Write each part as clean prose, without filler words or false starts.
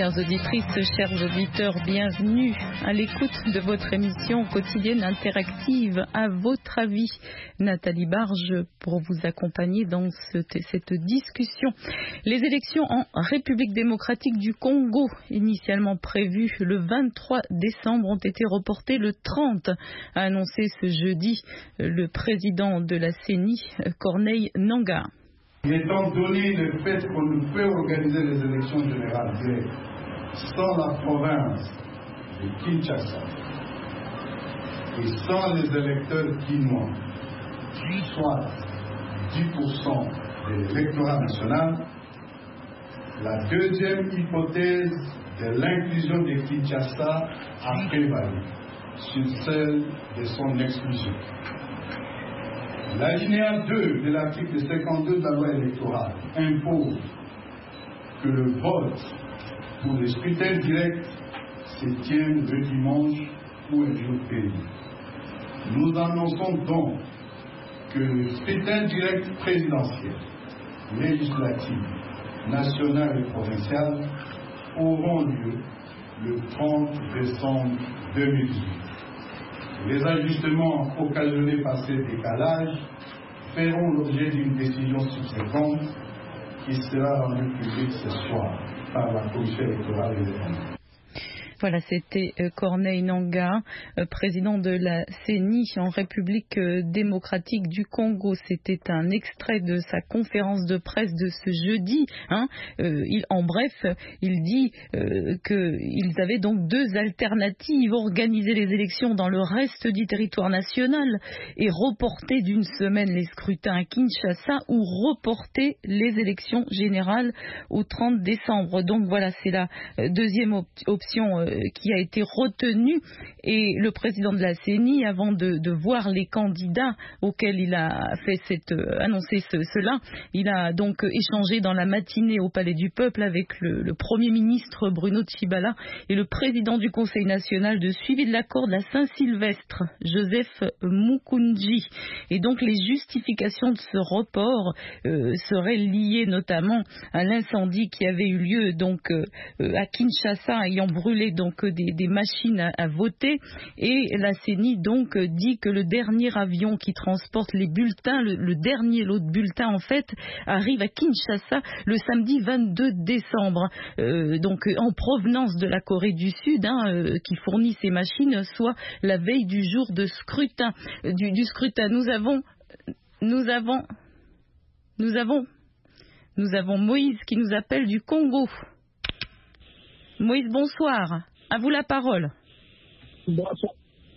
Chères auditrices, chers auditeurs, bienvenue à l'écoute de votre émission quotidienne interactive. À votre avis, Nathalie Barge pour vous accompagner dans cette discussion. Les élections en République démocratique du Congo, initialement prévues le 23 décembre, ont été reportées le 30, a annoncé ce jeudi le président de la CENI, Corneille Nangaa. Étant donné le fait qu'on ne peut organiser les élections générales sans la province de Kinshasa et sans les électeurs guinois, soit 10% de l'électorat national, la deuxième hypothèse de l'inclusion de Kinshasa a prévalu sur celle de son exclusion. L'alinéa 2 de l'article 52 de la loi électorale impose que le vote pour le scrutin direct se tienne le dimanche ou un jour férié. Nous annonçons donc que le scrutin direct présidentiel, législatif, national et provincial auront lieu le 30 décembre 2018. Les ajustements occasionnés par ces décalages feront l'objet d'une décision subséquente qui sera rendue publique ce soir par la Commission électorale indépendante. Voilà, c'était Corneille Nangaa, président de la CENI en République démocratique du Congo. C'était un extrait de sa conférence de presse de ce jeudi. En bref, il dit qu'ils avaient donc deux alternatives: organiser les élections dans le reste du territoire national et reporter d'une semaine les scrutins à Kinshasa, ou reporter les élections générales au 30 décembre. Donc voilà, c'est la deuxième option qui a été retenu, et le président de la CENI, avant de voir les candidats auxquels il a fait annoncé cela, il a donc échangé dans la matinée au Palais du Peuple avec le Premier ministre Bruno Tshibala et le président du Conseil national de suivi de l'accord de la Saint-Sylvestre, Joseph Mukunji. Et donc les justifications de ce report seraient liées notamment à l'incendie qui avait eu lieu donc à Kinshasa, ayant brûlé donc des machines à voter, et la CENI donc dit que le dernier avion qui transporte les bulletins, le dernier lot de bulletins en fait, arrive à Kinshasa le samedi 22 décembre, donc en provenance de la Corée du Sud, qui fournit ces machines, soit la veille du jour de scrutin, du scrutin. Nous avons Moïse qui nous appelle du Congo. Moïse, bonsoir. À vous la parole. Bonsoir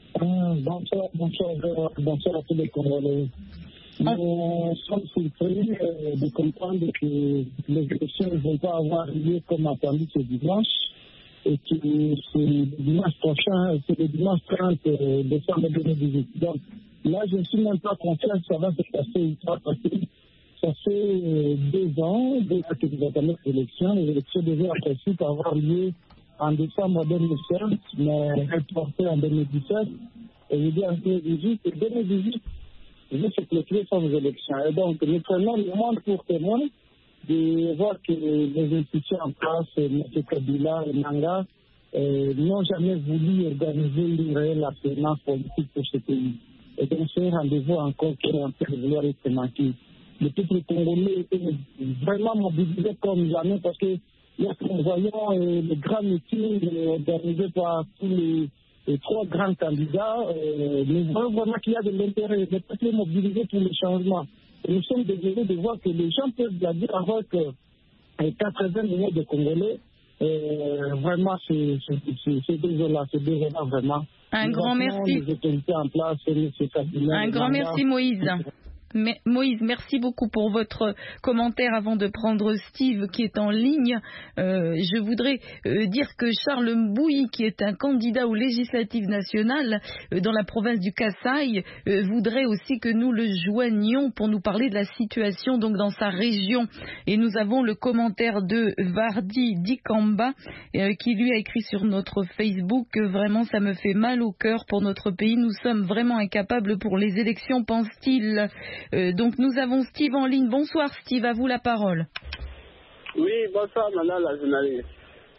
à tous les Congolais. Nous sommes surpris de comprendre que les élections ne vont pas avoir lieu comme attendu ce dimanche, et que c'est le dimanche prochain, c'est le dimanche 30 décembre 2018. Donc là, je ne suis même pas confiant que ça va se passer, parce que ça fait 2 ans que nous attendons les élections. Les élections devaient en principe avoir lieu en décembre 2016, mais reporté en 2017, et je dis en 2018, et 2018, je vais se clôturer sans les élections. Et donc, nous prenons le monde pour témoin de voir que les institutions en place, M. Kabila et Nangaa, n'ont jamais voulu organiser une réelle alternance politique pour ce pays. Et donc, c'est un rendez-vous encore qui est en train de vouloir être manqué. Le peuple congolais est vraiment mobilisé comme jamais, parce que nous voyons les grands meetings organisés par tous les 3 grands candidats. Nous voyons vraiment qu'il y a de l'intérêt, le peuple est mobilisé pour le changement. Et nous sommes désolés de voir que les gens peuvent dire avec 80 millions de Congolais. Vraiment, c'est désolant, vraiment. Un grand merci. Les autorités en place, un grand merci, Moïse. Moïse, merci beaucoup pour votre commentaire. Avant de prendre Steve qui est en ligne, je voudrais dire que Charles Mbouyi, qui est un candidat aux législatives nationales dans la province du Kasaï, voudrait aussi que nous le joignions pour nous parler de la situation donc dans sa région. Et nous avons le commentaire de Vardi Dikamba qui lui a écrit sur notre Facebook que vraiment ça me fait mal au cœur pour notre pays. Nous sommes vraiment incapables pour les élections, pense-t-il. Donc nous avons Steve en ligne. Bonsoir Steve, à vous la parole. Oui, bonsoir madame la journaliste.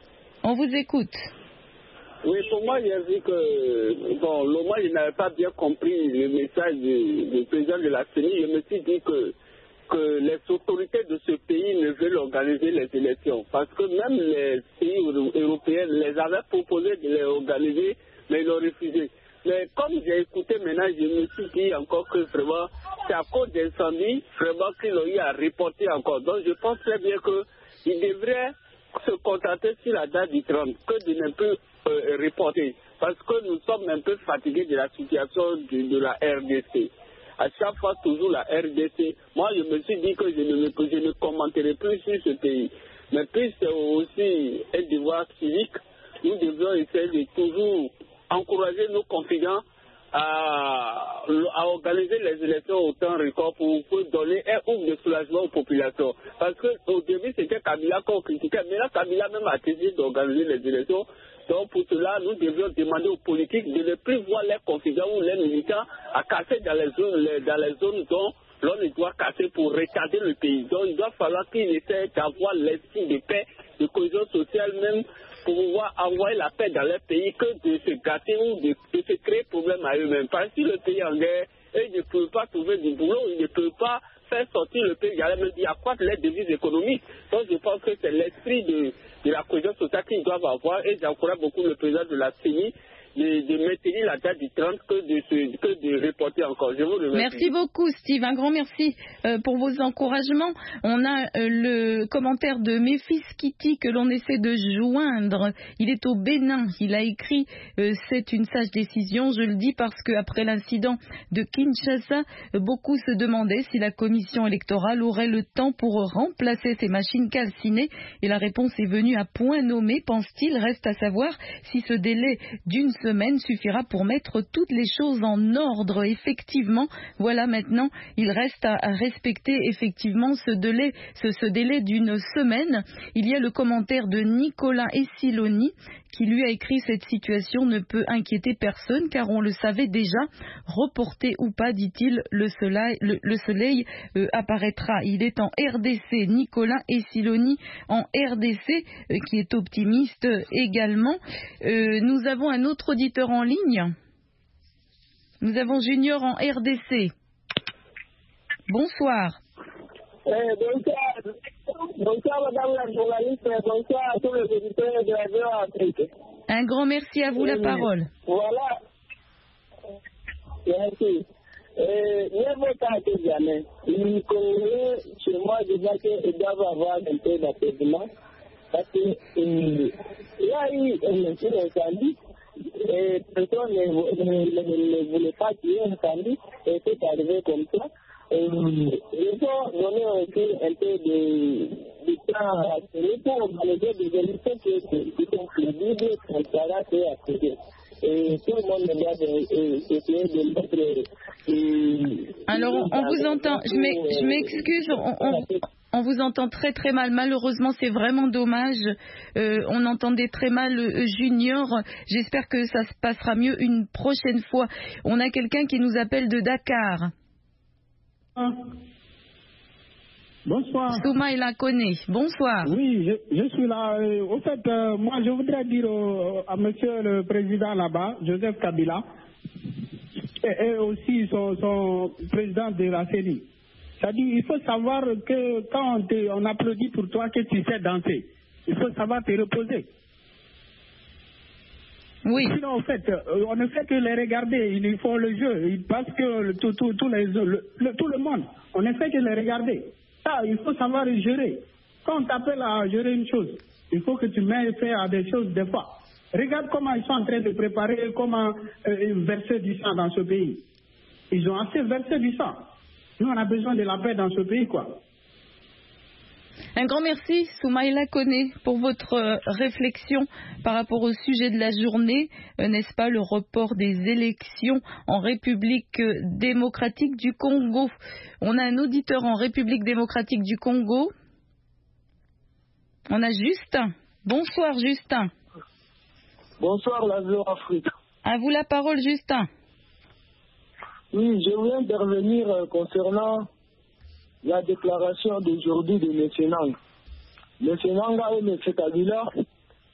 On vous écoute. Oui, pour moi, j'ai vu que, moi, je n'avais pas bien compris le message du président de la CENI. Je me suis dit que les autorités de ce pays ne veulent organiser les élections. Parce que même les pays européens les avaient proposé de les organiser, mais ils l'ont refusé. Mais comme j'ai écouté maintenant, je me suis dit encore que vraiment, c'est à cause d'incendies, vraiment qu'ils ont eu à reporter encore. Donc je pense très bien qu'ils devraient se contenter sur la date du 30, que de ne plus reporter. Parce que nous sommes un peu fatigués de la situation de la RDC. À chaque fois, toujours la RDC. Moi, je me suis dit que je ne commenterai plus sur ce pays. Mais puis, c'est aussi un devoir civique. Nous devons essayer de toujours encourager nos confidents à organiser les élections au temps record pour donner un ouf de soulagement aux populations. Parce qu'au début, c'était Kabila qu'on critiquait, mais là, Kabila même a décidé d'organiser les élections. Donc, pour cela, nous devions demander aux politiques de ne plus voir les confidents ou les militants à casser dans les zones dont l'on doit casser pour retarder le pays. Donc, il doit falloir qu'ils essaient d'avoir l'esprit de paix, de cohésion sociale même, pour pouvoir envoyer la paix dans leur pays que de se gâter ou de se créer problème à eux-mêmes. Parce que si le pays est en guerre, ils ne peuvent pas trouver du boulot, ils ne peuvent pas faire sortir le pays, j'allais me dire, accroître les devises économiques. Donc je pense que c'est l'esprit de la cohésion sociale qu'ils doivent avoir, et j'encourage beaucoup le président de la CENI de maintenir la date du 30 que de reporter encore. Je vous remercie. Merci beaucoup, Steve. Un grand merci pour vos encouragements. On a le commentaire de Memphis Kitty que l'on essaie de joindre. Il est au Bénin. Il a écrit c'est une sage décision. Je le dis parce qu'après l'incident de Kinshasa, beaucoup se demandaient si la commission électorale aurait le temps pour remplacer ces machines calcinées. Et la réponse est venue à point nommé, pense-t-il. Reste à savoir si ce délai d'une semaine suffira pour mettre toutes les choses en ordre. Effectivement, voilà, maintenant, il reste à respecter effectivement ce délai d'une semaine. Il y a le commentaire de Nicolas Essiloni qui lui a écrit: cette situation ne peut inquiéter personne car on le savait déjà, reporté ou pas, dit-il, le soleil apparaîtra. Il est en RDC, Nicolas Essiloni en RDC, qui est optimiste également. Nous avons un autre auditeur en ligne. Nous avons Junior en RDC. Bonsoir. Bonsoir madame la journaliste, bonsoir à tous les auditeurs de la VOA Afrique. Un grand merci à vous, la parole. Voilà. Merci. Ne vaut pas que jamais. Les Congolais, chez moi, déjà qu'ils doivent avoir un peu d'apaisement. Parce qu'il y a eu un incendie et personne ne voulait pas tuer un incendie et c'est arrivé comme ça. Il faut donner aussi un peu de temps à la pour organiser des élections qui sont crédibles, transparentes et acceptées. Et tout le monde doit essayer de mettre... Alors, on vous entend, je m'excuse, on vous entend très très mal. Malheureusement, c'est vraiment dommage. On entendait très mal Junior. J'espère que ça se passera mieux une prochaine fois. On a quelqu'un qui nous appelle de Dakar. Bonsoir. Soumaïla Koné, bonsoir. Oui, je suis là. Au fait, moi, je voudrais dire à monsieur le président là-bas, Joseph Kabila, et aussi son président de la CENI. C'est-à-dire, il faut savoir que quand on applaudit pour toi, que tu sais danser, il faut savoir te reposer. Oui. Sinon, en fait, on ne fait que les regarder. Ils font le jeu. Parce que tout le monde, on ne fait que les regarder. Ça, il faut savoir gérer. Quand on t'appelle à gérer une chose, il faut que tu mettes fait à des choses des fois. Regarde comment ils sont en train de préparer, comment verser du sang dans ce pays. Ils ont assez versé du sang. Nous, on a besoin de la paix dans ce pays, quoi. Un grand merci, Soumaïla Koné, pour votre réflexion par rapport au sujet de la journée, n'est-ce pas, le report des élections en République démocratique du Congo. On a un auditeur en République démocratique du Congo. On a Justin. Bonsoir, Justin. Bonsoir, la VOA Afrique. À vous la parole, Justin. Oui, je voulais intervenir concernant la déclaration d'aujourd'hui de M. Nang. M. Nanga et M. Kabila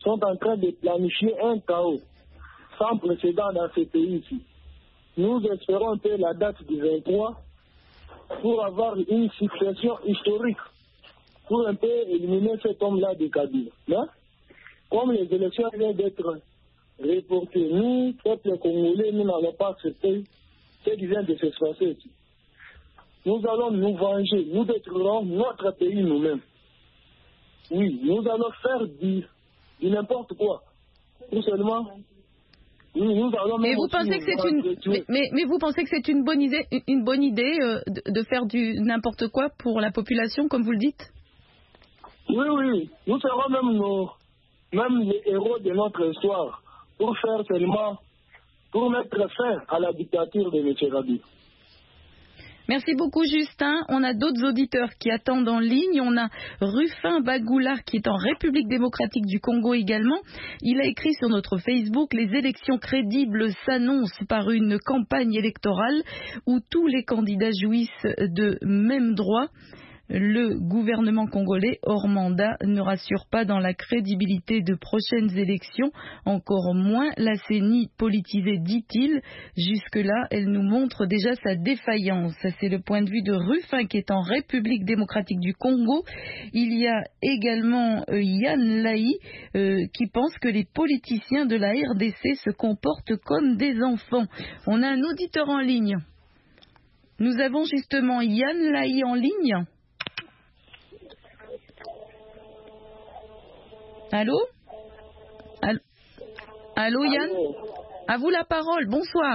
sont en train de planifier un chaos sans précédent dans ce pays-ci. Nous espérons que la date du 23 pour avoir une succession historique pour un peu éliminer cet homme-là de Kabila. Hein? Comme les élections viennent d'être reportées, nous, peuple congolais, nous n'allons pas accepter ce qui vient de se passer ici. Nous allons nous venger, nous détruirons notre pays nous-mêmes. Oui, nous allons faire du n'importe quoi. Tout seulement, nous allons... Mais vous pensez que c'est mais vous pensez que c'est une bonne idée, de faire du n'importe quoi pour la population, comme vous le dites? Oui. Nous serons même les héros de notre histoire pour mettre fin à la dictature de M. Rabi. Merci beaucoup Justin. On a d'autres auditeurs qui attendent en ligne. On a Rufin Bagoula qui est en République démocratique du Congo également. Il a écrit sur notre Facebook: les élections crédibles s'annoncent par une campagne électorale où tous les candidats jouissent de mêmes droits. Le gouvernement congolais hors mandat ne rassure pas dans la crédibilité de prochaines élections, encore moins la CENI politisée, dit-il. Jusque-là, elle nous montre déjà sa défaillance. C'est le point de vue de Rufin qui est en République démocratique du Congo. Il y a également Yann Laï qui pense que les politiciens de la RDC se comportent comme des enfants. On a un auditeur en ligne. Nous avons justement Yann Laï en ligne. Allô, Yann? À vous la parole, bonsoir.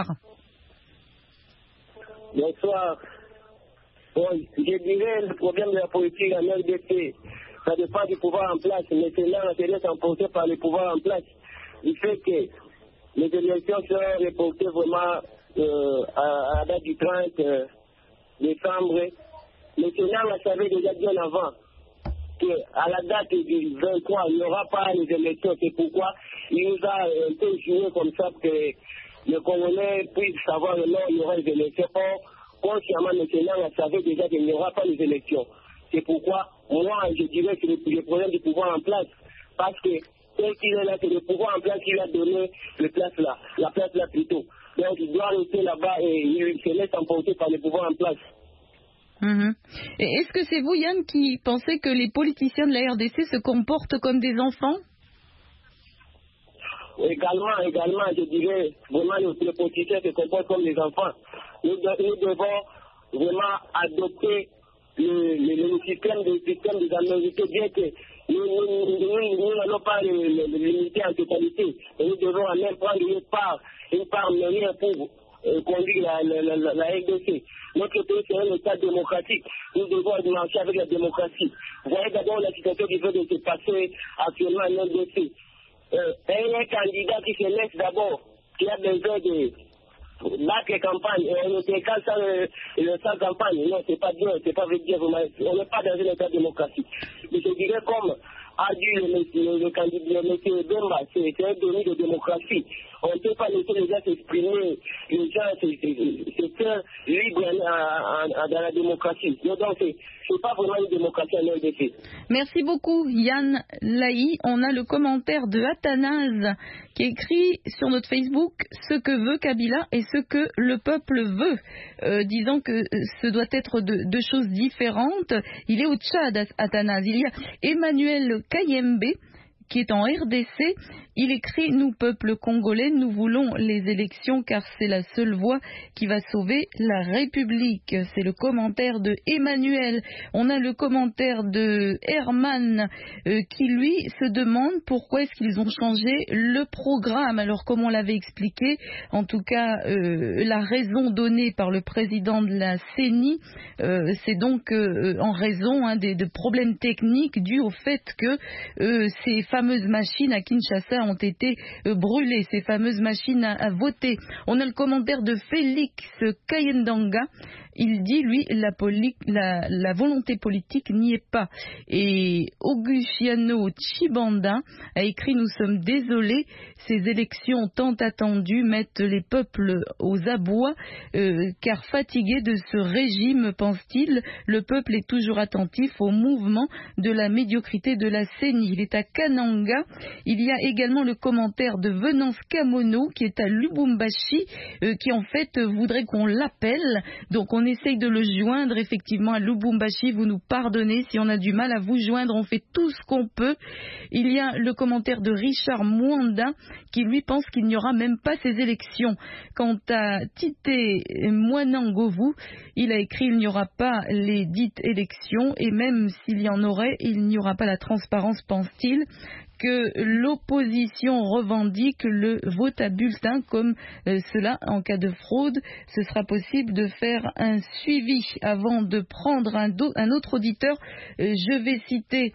Bonsoir. Bon, je dirais le problème de la politique en RDC, ça dépend du pouvoir en place. Maintenant, ça est emporté par le pouvoir en place. Il fait que les élections seront reportées vraiment à la date du 30 décembre. Maintenant, on savait déjà bien avant qu'à la date du 23, il n'y aura pas les élections. C'est pourquoi il nous a un peu joué comme ça que les Congolais puissent savoir le nom, il y aura les élections. Or, consciemment, maintenant, on savait déjà qu'il n'y aura pas les élections. C'est pourquoi, moi, je dirais que le problème du pouvoir en place, parce que tel qu'il est là, c'est le pouvoir en place qui lui a donné la place là plutôt. Donc, il doit rester là-bas et il se laisse emporter par le pouvoir en place. Et est-ce que c'est vous, Yann, qui pensez que les politiciens de la RDC se comportent comme des enfants? Également, je dirais, vraiment, les politiciens se comportent comme des enfants. Nous devons vraiment adopter le système des Américains, bien que nous n'allons pas le limiter en totalité. Et nous devons en même prendre une part menée pour conduire la RDC. Notre pays, c'est un État démocratique. Nous devons marcher avec la démocratie. Vous voyez d'abord la situation qui vient de se passer actuellement en RDC. Un candidat qui se laisse d'abord, qui a besoin de battre les campagnes, et on était sans campagne. Non, c'est pas bien, c'est pas vrai dire. On n'est pas dans un État démocratique. Mais je dirais comme a dit le candidat, M. Bemba, c'est un déni de démocratie. On ne peut pas laisser les gens s'exprimer, les gens se faire libres dans la démocratie. Donc, c'est pas vraiment une démocratie en RDC. Merci beaucoup, Yann Laï. On a le commentaire de Athanase qui écrit sur notre Facebook ce que veut Kabila et ce que le peuple veut, disant que ce doit être deux choses différentes. Il est au Tchad, Athanase. Il y a Emmanuel Kayembe qui est en RDC. Il écrit: nous, peuple congolais, nous voulons les élections car c'est la seule voie qui va sauver la République. C'est le commentaire de Emmanuel. On a le commentaire de Herman qui lui se demande pourquoi est-ce qu'ils ont changé le programme. Alors comme on l'avait expliqué, en tout cas la raison donnée par le président de la CENI, c'est donc en raison de problèmes techniques dus au fait que ces fameuses machines à Kinshasa ont été brûlées, ces fameuses machines à voter. On a le commentaire de Félix Kayendanga. Il dit, lui, la volonté politique n'y est pas. Et Augustiano Chibanda a écrit: nous sommes désolés, ces élections tant attendues mettent les peuples aux abois, car fatigué de ce régime, pense-t-il, le peuple est toujours attentif au mouvement de la médiocrité de la CENI. Il est à Canan Nanga. Il y a également le commentaire de Venance Kamono qui est à Lubumbashi, qui en fait voudrait qu'on l'appelle. Donc on essaye de le joindre effectivement à Lubumbashi. Vous nous pardonnez si on a du mal à vous joindre, on fait tout ce qu'on peut. Il y a le commentaire de Richard Mwanda qui lui pense qu'il n'y aura même pas ces élections. Quant à Tite Mwanangovu, il a écrit il n'y aura pas les dites élections et même s'il y en aurait, il n'y aura pas la transparence, pense-t-il, que l'opposition revendique le vote à bulletin comme cela en cas de fraude. Ce sera possible de faire un suivi avant de prendre un autre auditeur. Je vais citer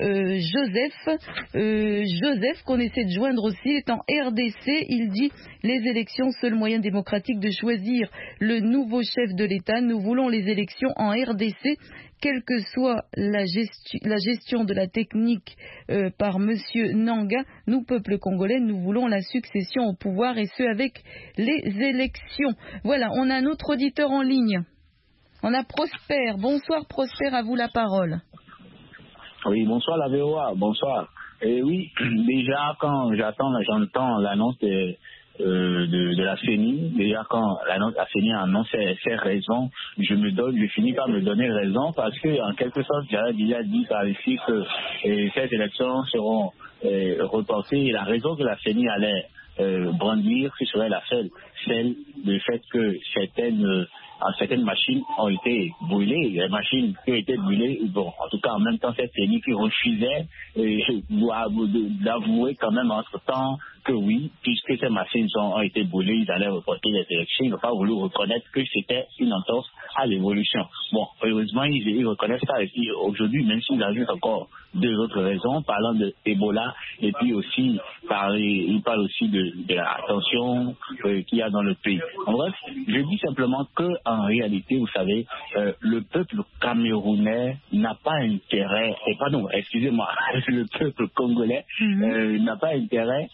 Joseph qu'on essaie de joindre aussi, est en RDC. Il dit les élections, seul moyen démocratique de choisir le nouveau chef de l'État. Nous voulons les élections en RDC. Quelle que soit la gestion de la technique par Monsieur Nanga, nous, peuple congolais, nous voulons la succession au pouvoir et ce avec les élections. Voilà, on a un autre auditeur en ligne. On a Prosper. Bonsoir Prosper, à vous la parole. Oui, bonsoir la VOA, bonsoir. Et oui, déjà quand j'entends l'annonce de la CENI, déjà quand la CENI annonce ses raisons, je finis par me donner raison parce que en quelque sorte j'avais déjà dit par ici que ces élections seront reportées et la raison que la CENI allait brandir, ce serait celle du fait que certaines machines ont été brûlées, les machines qui ont été brûlées, bon, en tout cas en même temps cette CENI qui refusait d'avouer quand même entre-temps que oui, puisque ces machines ont été brûlées, ils allaient reporter les élections, ils n'ont pas voulu reconnaître que c'était une entorse à l'évolution. Bon, heureusement, ils reconnaissent ça et puis aujourd'hui, même s'ils ajoutent encore deux autres raisons, parlant de Ebola et puis aussi, ils parlent aussi de la tension qu'il y a dans le pays. En bref, je dis simplement qu'en réalité, vous savez, le peuple camerounais n'a pas intérêt, le peuple congolais n'a pas intérêt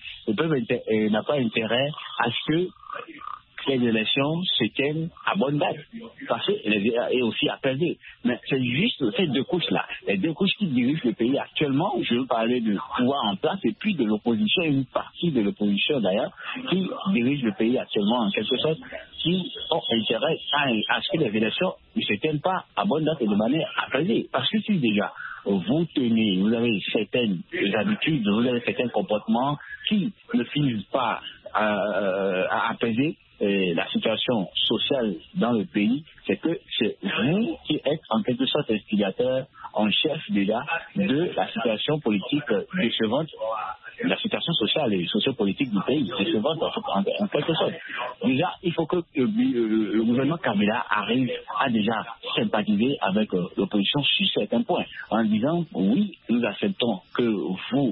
à ce que les élections se tiennent à bonne date, et aussi apaisées. Mais c'est juste ces deux couches-là, les deux couches qui dirigent le pays actuellement. Je veux parler du pouvoir en place et puis de l'opposition, une partie de l'opposition d'ailleurs, qui dirige le pays actuellement en quelque sorte, qui ont intérêt à ce que les élections ne se tiennent pas à bonne date et de manière apaisée. Parce que si déjà vous avez certaines habitudes, vous avez certains comportements qui ne finissent pas à apaiser la situation sociale dans le pays, c'est que c'est vous qui êtes en quelque sorte instigateur en chef déjà de la situation politique décevante, la situation sociale et sociopolitique du pays décevante en quelque sorte. Déjà, il faut que le gouvernement Kabila arrive à déjà sympathiser avec l'opposition sur certains points, en disant oui, nous acceptons que vous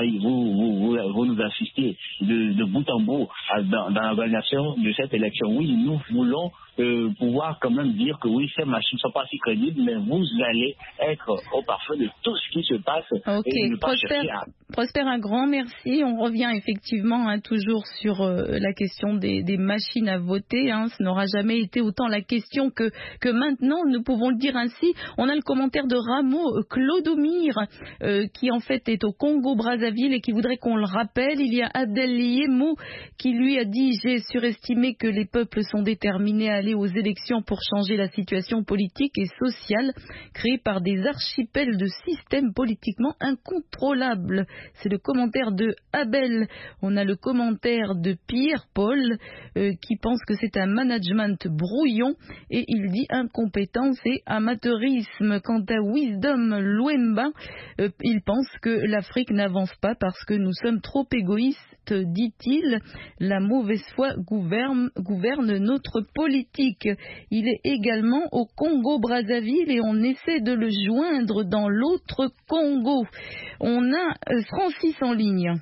nous assistiez de bout en bout dans l'organisation de cette élection. Oui, nous voulons pouvoir quand même dire que oui, ces machines ne sont pas si crédibles, mais vous allez être au parfum de tout ce qui se passe. Ok, et ne pas chercher à... Prosper, un grand merci. On revient effectivement toujours sur la question des machines à voter. Ce n'aura jamais été autant la question que maintenant, nous pouvons le dire ainsi. On a le commentaire de Rameau Clodomir qui en fait est au Congo-Brazzaville et qui voudrait qu'on le rappelle. Il y a Adel Yemo qui lui a dit: j'ai surestimé que les peuples sont déterminés à aller aux élections pour changer la situation politique et sociale créée par des archipels de systèmes politiquement incontrôlables. C'est le commentaire de Abel. On a le commentaire de Pierre-Paul qui pense que c'est un management brouillon et il dit incompétence et amateurisme. Quant à Wisdom Louemba, il pense que l'Afrique n'avance pas parce que nous sommes trop égoïstes, dit-il. La mauvaise foi gouverne notre politique. Il est également au Congo-Brazzaville et on essaie de le joindre dans l'autre Congo. On a Francis en ligne.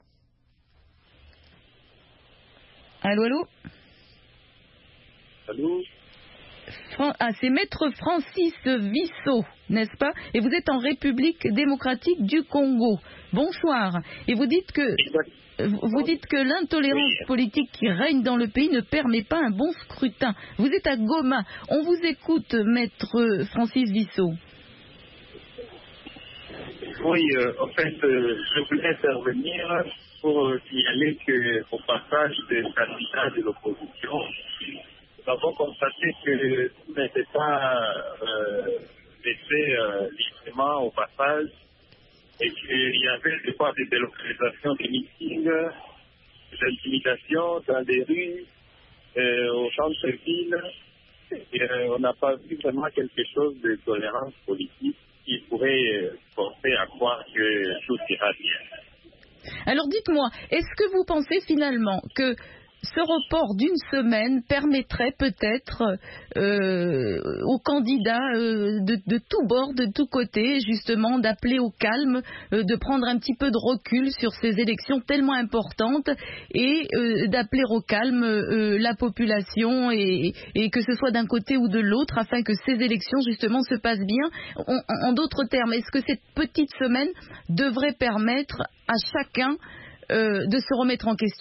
Allô? Allô? C'est Maître Francis Vissot, n'est-ce pas? Et vous êtes en République démocratique du Congo. Bonsoir. Et vous dites que l'intolérance politique qui règne dans le pays ne permet pas un bon scrutin. Vous êtes à Goma. On vous écoute, Maître Francis Vissot. Oui, en fait, je voulais intervenir pour signaler qu'au passage des candidats de l'opposition, nous avons constaté que tout n'était pas laissé librement au passage et qu'il y avait des fois des délocalisations des meetings, des intimidations dans les rues, au centre-ville. Et on n'a pas vu vraiment quelque chose de tolérance politique qui pourrait porter à croire que tout ira bien. Alors dites-moi, est-ce que vous pensez finalement que ce report d'une semaine permettrait peut-être aux candidats de tous bords, de tous côtés, justement d'appeler au calme, de prendre un petit peu de recul sur ces élections tellement importantes et d'appeler au calme la population et que ce soit d'un côté ou de l'autre afin que ces élections justement se passent bien. En d'autres termes, est-ce que cette petite semaine devrait permettre à chacun de se remettre en question ?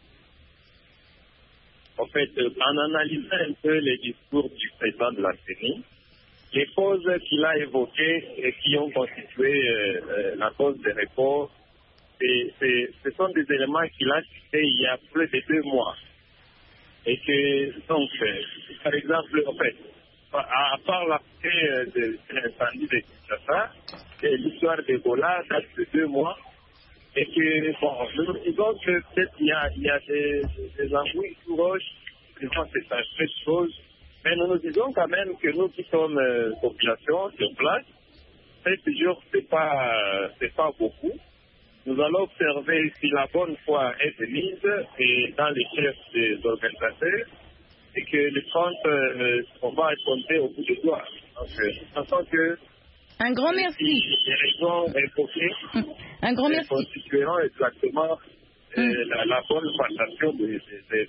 En fait, en analysant un peu les discours du président de la CENI, les causes qu'il a évoquées et qui ont constitué la cause des reports, ce sont des éléments qu'il a cités il y a plus de 2 mois. Et que, donc, par exemple, en fait, à part l'aspect de l'incendie de Kinshasa, l'histoire d'Ebola date de 2 mois. Et que, bon, nous disons que peut-être il y a des embrouilles sous roche, c'est un peu de choses, mais nous disons quand même que nous qui sommes population sur place, 7 jours, c'est pas beaucoup. Nous allons observer si la bonne foi est de mise et dans les chefs des organisateurs, et que les comptes, on va compter au bout du doigt. Donc, nous pensons que un grand merci. Les raisons évoquées, un grand merci. Constitueront exactement la bonne passation de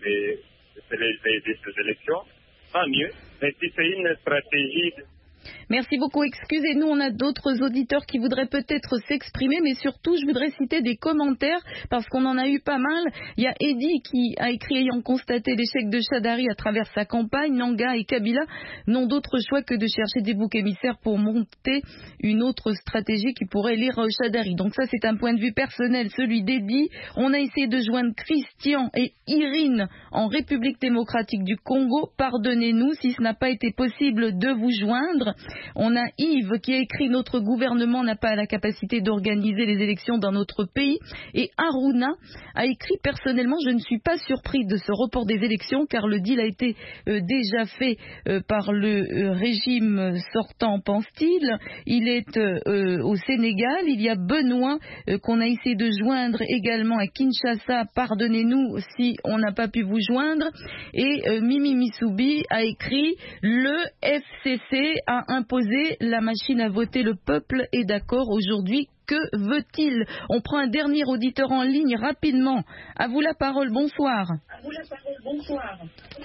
ces élections. Tant mieux. Mais si c'est une stratégie. Merci beaucoup. Excusez-nous, on a d'autres auditeurs qui voudraient peut-être s'exprimer, mais surtout, je voudrais citer des commentaires parce qu'on en a eu pas mal. Il y a Eddy qui a écrit ayant constaté l'échec de Chadari à travers sa campagne, Nanga et Kabila n'ont d'autre choix que de chercher des boucs émissaires pour monter une autre stratégie qui pourrait lire Chadari. Donc ça, c'est un point de vue personnel, celui d'Eddy. On a essayé de joindre Christian et Irine en République démocratique du Congo. Pardonnez-nous si ce n'a pas été possible de vous joindre. On a Yves qui a écrit « Notre gouvernement n'a pas la capacité d'organiser les élections dans notre pays » et Aruna a écrit « Personnellement, je ne suis pas surpris de ce report des élections car le deal a été déjà fait par le régime sortant, pense-t-il. Il est au Sénégal. Il y a Benoît qu'on a essayé de joindre également à Kinshasa. Pardonnez-nous si on n'a pas pu vous joindre. » Et Mimi Misubi a écrit « Le FCC a imposer la machine à voter, le peuple est d'accord aujourd'hui, que veut-il ?» On prend un dernier auditeur en ligne rapidement. À vous la parole, bonsoir. Bonsoir.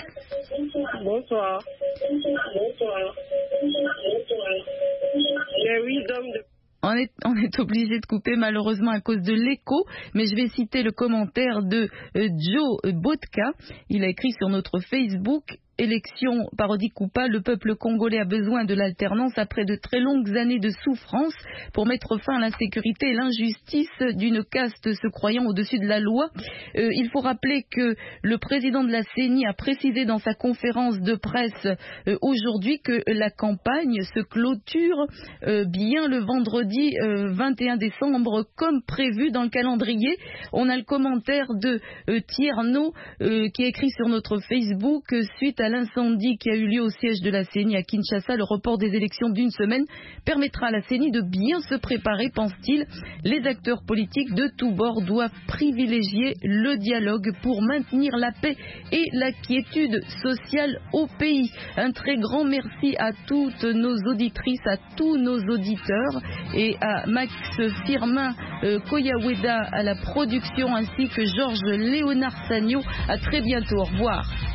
On est obligé de couper malheureusement à cause de l'écho, mais je vais citer le commentaire de Joe Botka. Il a écrit sur notre Facebook « Élection parodique ou pas, le peuple congolais a besoin de l'alternance après de très longues années de souffrance pour mettre fin à l'insécurité et l'injustice d'une caste se croyant au-dessus de la loi. » Il faut rappeler que le président de la CENI a précisé dans sa conférence de presse aujourd'hui que la campagne se clôture bien le vendredi 21 décembre comme prévu dans le calendrier. On a le commentaire de Tierno qui a écrit sur notre Facebook « Suite à l'incendie qui a eu lieu au siège de la CENI à Kinshasa, le report des élections d'une semaine permettra à la CENI de bien se préparer, pense-t-il. Les acteurs politiques de tous bords doivent privilégier le dialogue pour maintenir la paix et la quiétude sociale au pays. » Un très grand merci à toutes nos auditrices, à tous nos auditeurs et à Max Firmin Koyaweda à la production ainsi que Georges Léonard Sagno. À très bientôt. Au revoir.